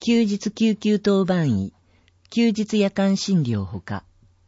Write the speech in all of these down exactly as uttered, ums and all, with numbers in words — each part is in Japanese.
休日救急当番医、休日夜間診療ほか。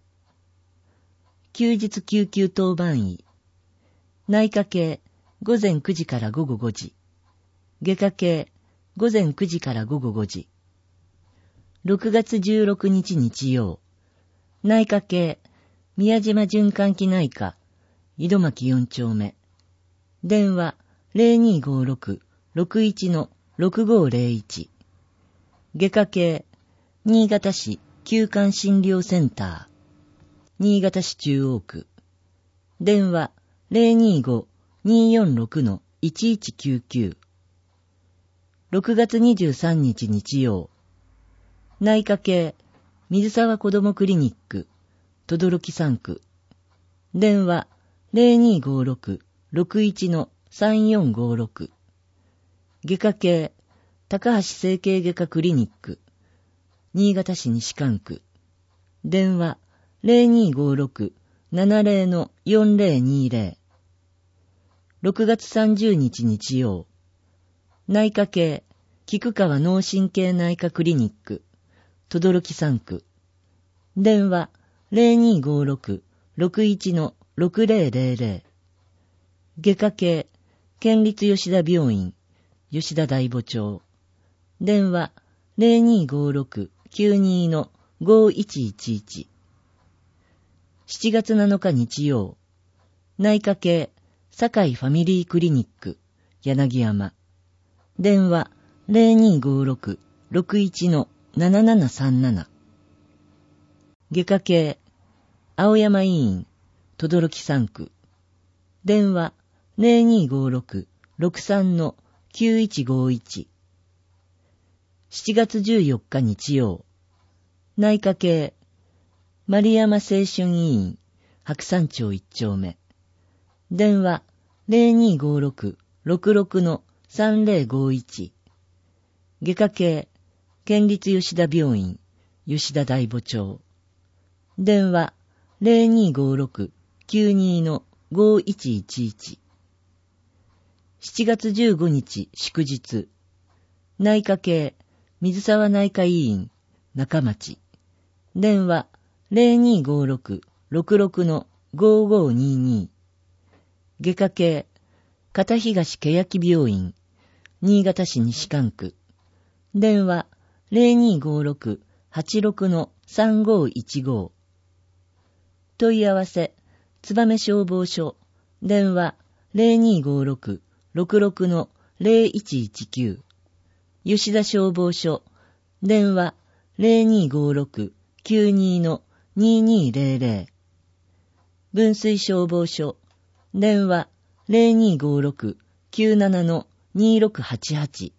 休日救急当番医、内科系、午前くじから午後ごじ。外科系、午前くじから午後ごじ。ろくがつじゅうろくにち日曜、内科系、宮島循環器内科、井戸巻よん丁目。電話 ゼロにーごーろく ろくいち のろくごーゼロいち。外科系、新潟市急患診療センター、新潟市中央区。電話 ゼロにーごーにーよんろく のいちいちきゅうきゅう。ろくがつにじゅうさんにち日曜、内科系、水沢子どもクリニック、等々力さん区。電話 ゼロにーごーろく ろくいち のさんよんごーろく。外科系、高橋整形外科クリニック、新潟市西館区。電話 ゼロにーごーろく ななゼロ のよんゼロにゼロ。ろくがつさんじゅうにち日曜、内科系、菊川脳神経内科クリニック、等々力さん区。電話 ゼロにーごーろく ろくいち のろくゼロゼロゼロ。外科系、県立吉田病院、吉田大母町。電話 ゼロにーごーろく きゅうにー のごいちいちいち。しちがつなのか日曜、内科系、堺ファミリークリニック、柳山。電話 ゼロにーごーろく ろくいち のななななさんなな。外科系、青山医院、等々力さん区。電話ゼロにーごーろく ろくさん のきゅういちごいち。しちがつじゅうよっか日曜、内科系、丸山青春医院、白山町いち丁目。電話ゼロにーごーろく ろくろく のさんゼロごいち。外科系、県立吉田病院、吉田大母町。電話ゼロにーごーろく きゅうにー のごいちいちいち。しちがつじゅうごにち祝日、内科系、水沢内科医院、中町。電話ゼロにーごーろく ろくろく のごごにーにー。外科系、片東欅病院、新潟市西館区。電話ゼロにーごーろく はちろく のさんごいちご。問い合わせ、燕消防署。電話ゼロにーごーろく ろくろく のゼロいちいちきゅう。吉田消防署。電話ゼロにーごーろく きゅうにー のにーにーゼロゼロ。分水消防署。電話ゼロにーごーろく きゅうなな のにーろくはちはち。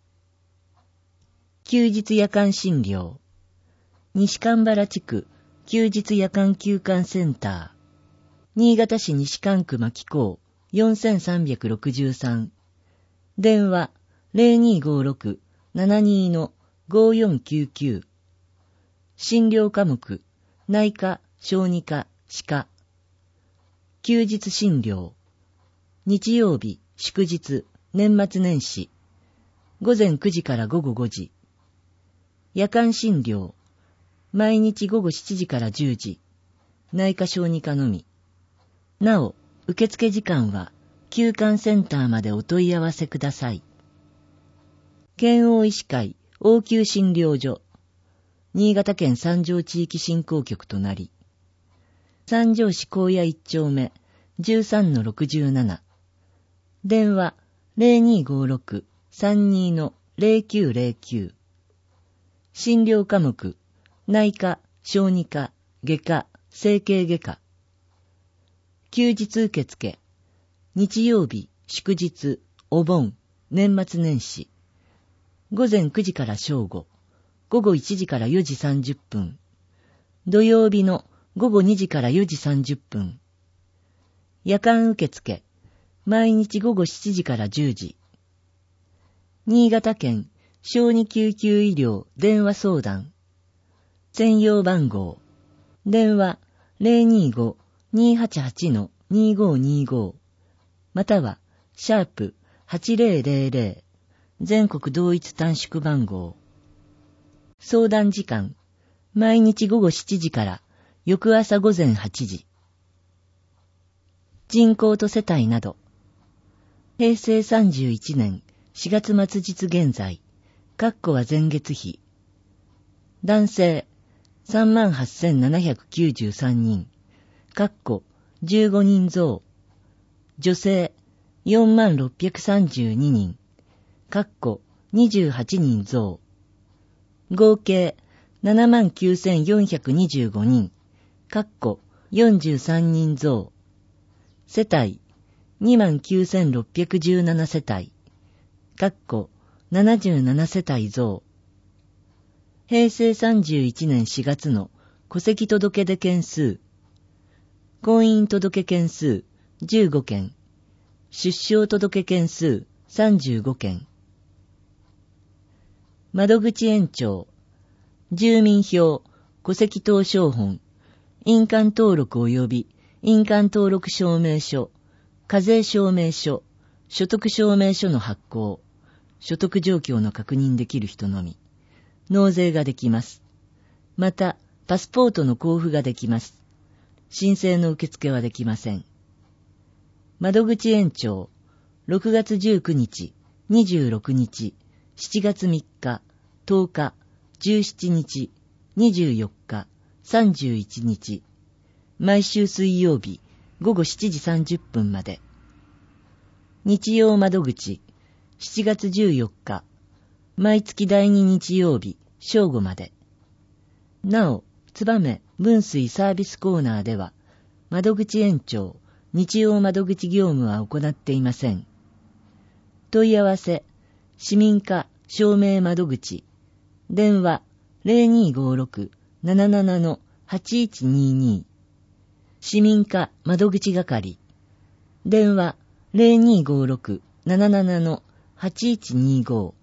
休日夜間診療。西蒲原地区休日夜間休館センター。新潟市西館区牧港よんさんろくさん。電話ゼロにーごーろく ななにー のごよんきゅうきゅう。診療科目、内科、小児科、歯科。休日診療。日曜日、祝日、年末年始。午前くじから午後ごじ。夜間診療。毎日午後しちじからじゅうじ。内科小児科のみ。なお、受付時間は、休館センターまでお問い合わせください。県央医師会応急診療所。新潟県三条地域振興局となり。三条市高野一丁目 じゅうさんのろくじゅうなな。電話ゼロにーごーろく さんにー のゼロきゅうゼロきゅう。診療科目、内科、小児科、外科、整形外科。休日受付、日曜日、祝日、お盆、年末年始。午前くじから正午、午後いちじからよじさんじゅっぷん。土曜日の午後にじからよじさんじゅっぷん。夜間受付、毎日午後しちじからじゅうじ。新潟県小児救急医療電話相談。専用番号。電話ゼロにーご にーはちはち のにーごーにーご。または、シャープはちゼロゼロゼロ。全国同一短縮番号。 相談時間、毎日午後しちじから翌朝午前はちじ。人口と世帯など。へいせいさんじゅういちねんしがつ末日現在、括弧は前月比。男性さんまんはっせんななひゃくきゅうじゅうさんにん、括弧じゅうごにん増。女性よんまんろっぴゃくさんじゅうににん、括弧にじゅうはちにん増。合計ななまんきゅうせんよんひゃくにじゅうごにん、括弧よんじゅうさんにん増。世帯にまんきゅうせんろっぴゃくじゅうなな世帯、括弧ななじゅうなな世帯増。へいせいさんじゅういちねんしがつの戸籍届出件数。婚姻届件数じゅうごけん、出生届件数さんじゅうごけん。窓口延長、住民票、戸籍謄商本、印鑑登録及び印鑑登録証明書、課税証明書、所得証明書の発行、所得状況の確認できる人のみ、納税ができます。また、パスポートの交付ができます。申請の受付はできません。窓口延長、ろくがつじゅうくにち、にじゅうろくにち、しちがつみっか、とおか、じゅうしちにち、にじゅうよっか、さんじゅういちにち、毎週水曜日ごごしちじさんじゅっぷんまで。日曜窓口、しちがつじゅうよっか、毎月だいに日曜日正午まで。なお、燕分水サービスコーナーでは、窓口延長、日曜窓口業務は行っていません。問い合わせ、市民課証明窓口、電話 ゼロにーごーろく なななな はちいちにーにー、市民課窓口係、電話 ゼロにーごーろく なななな はちいちにーごー